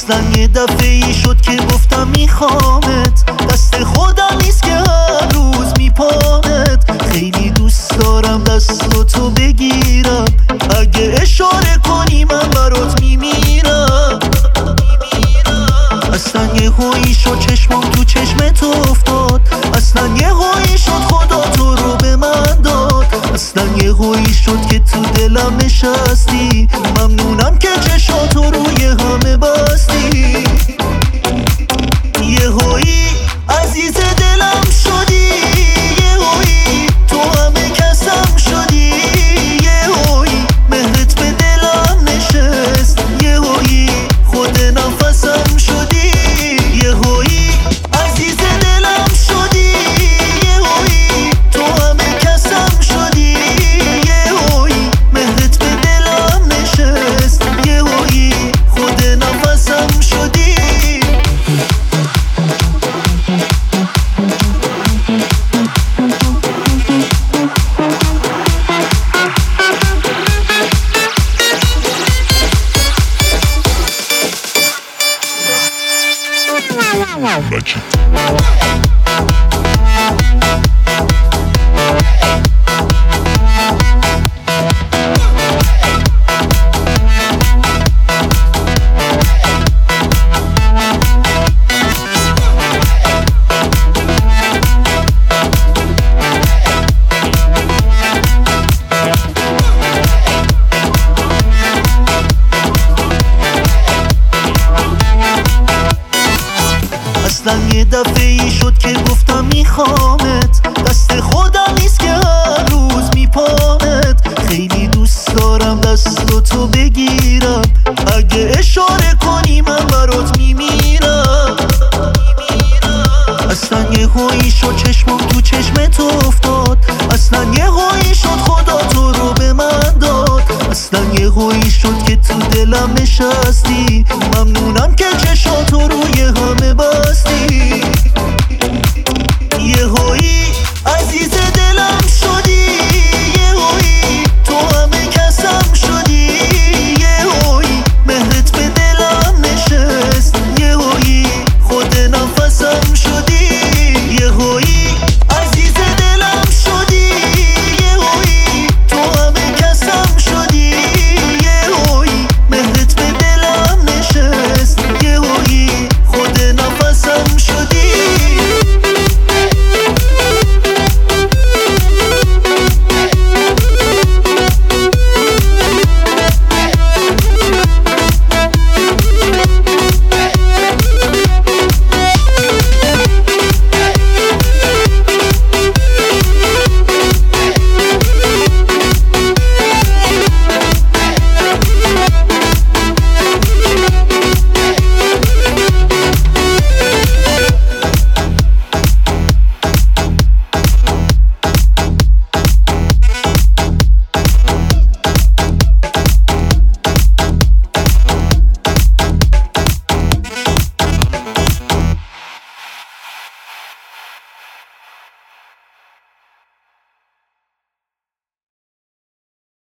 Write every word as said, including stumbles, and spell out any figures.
اصلا یه دفعه ای شد که گفتم میخوامت، دست خودم نیست که هر روز میپامت. خیلی دوست دارم دستاتو بگیرم، اگه اشاره کنی من برات میمیرم. اصلا یه هایی شد چشمم تو چشمت افتاد، اصلا یه هایی شد خدا تو رو به من داد. اصلا یه هایی شد که تو دلم نشستی، ممنونم که چشاتو روی همه بستی. یه هایی عزیز دلم شدی، یه هایی تو همه کسم شدی، یه هایی مهرت به دلم نشست، یه هایی خود نفسم شدی. یه هایی عزیز دلم شدی، یه هایی تو همه کسم شدی، یه هایی مهرت به دلم نشست، یه هایی خود نفسم شدی. Magic. اصلا یه دفعه ای شد که گفتم میخوامت، دست خودم نیست که هر روز میپامت. خیلی دوست دارم دستاتو بگیرم، اگه اشاره کنی من برات میمیرم. اصلا یه هایی شد چشمم تو چشمت افتاد، اصلا یه هایی شد خدا تو رو به من داد. اصلا یه هایی شد که تو دلم نشستی،